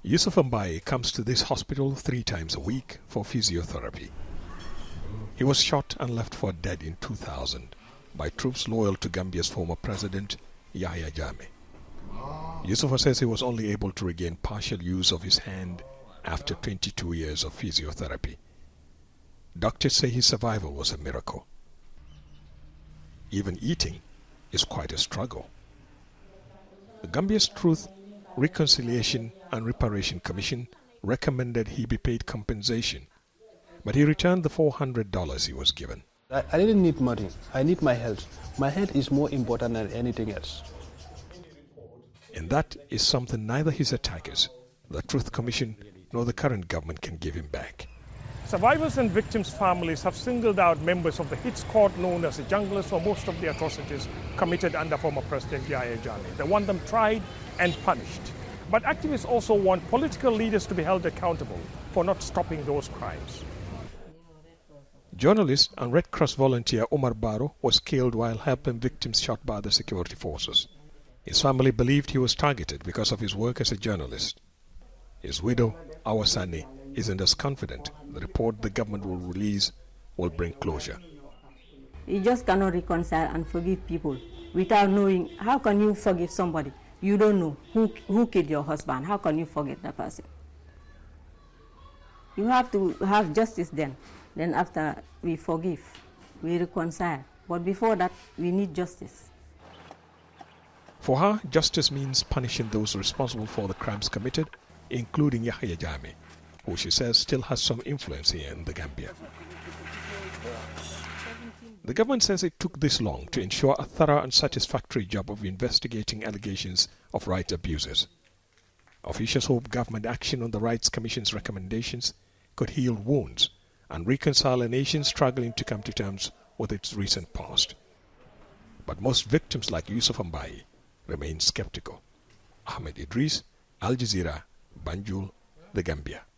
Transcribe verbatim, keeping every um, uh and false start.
Yusuf Mbaye comes to this hospital three times a week for physiotherapy. He was shot and left for dead in two thousand by troops loyal to Gambia's former president, Yahya Jammeh. Yusufa says he was only able to regain partial use of his hand after twenty-two years of physiotherapy. Doctors say his survival was a miracle. Even eating is quite a struggle. The Gambia's Truth, Reconciliation and Reparation Commission recommended he be paid compensation, but he returned the four hundred dollars he was given. I, I didn't need money. I need my health. My health is more important than anything else. And that is something neither his attackers, the Truth Commission, nor the current government can give him back. Survivors and victims' families have singled out members of the hit squad known as the Junglers for most of the atrocities committed under former President Yahya Jammeh. They want them tried and punished. But activists also want political leaders to be held accountable for not stopping those crimes. Journalist and Red Cross volunteer Omar Baro was killed while helping victims shot by the security forces. His family believed he was targeted because of his work as a journalist. His widow, Awasani, isn't as confident the report the government will release will bring closure. You just cannot reconcile and forgive people without knowing. How can you forgive somebody? You don't know who, who killed your husband. How can you forget that person? You have to have justice then. Then after we forgive, we reconcile. But before that, we need justice. For her, justice means punishing those responsible for the crimes committed, including Yahya Jammeh, who she says still has some influence here in the Gambia. The government says it took this long to ensure a thorough and satisfactory job of investigating allegations of rights abuses. Officials hope government action on the Rights Commission's recommendations could heal wounds and reconcile a nation struggling to come to terms with its recent past. But most victims like Yusuf Mbaye remain skeptical. Ahmed Idris, Al Jazeera, Banjul, The Gambia.